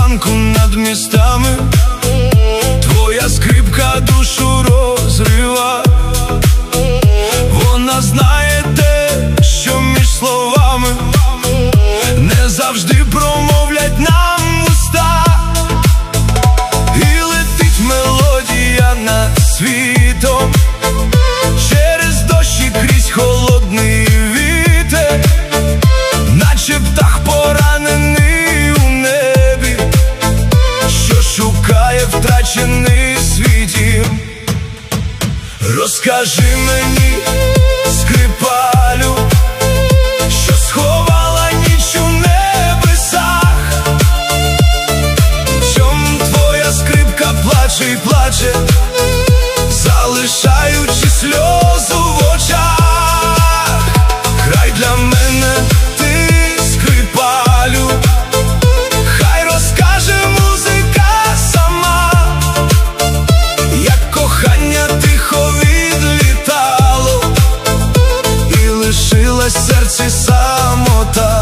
світанку над містами. Твоя скрипка душу розрива. Вона знає те, що між словами не завжди промовлять нам уста. І летить мелодія над світом, через дощі крізь холодний вітер, наче птах поранений у небі, що шукає втрачений свій дім. Розкажи мені, скрипалю, що сховала ніч у небесах. Чом твоя скрипка плаче й плаче, залишаючи сльозу в очах. Грай для мене ти, скрипалю, хай розкаже музика сама, як кохання тихо відлітало, і лишилась в серці самота.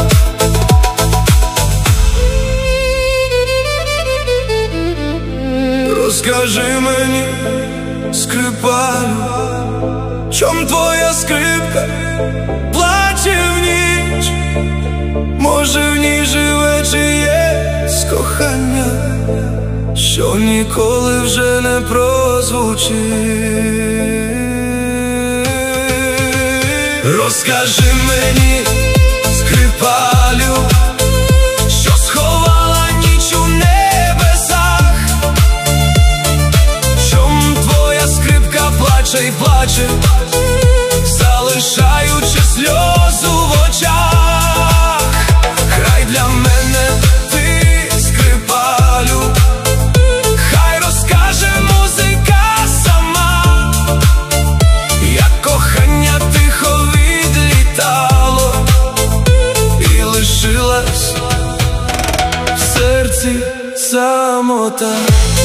Розкажи мені, скрипалю, чом твоя скрипка плаче в ніч? Може, в ній живе чиєсь кохання, що ніколи вже не прозвучить. Розкажи мені, скрипалю, що сховала ніч у небесах. Чом твоя скрипка плаче й плаче, залишаючи сльозу в очах. Грай для мене ти, скрипалю, хай розкаже музика сама, як кохання тихо відлітало, і лишилась в серці самота.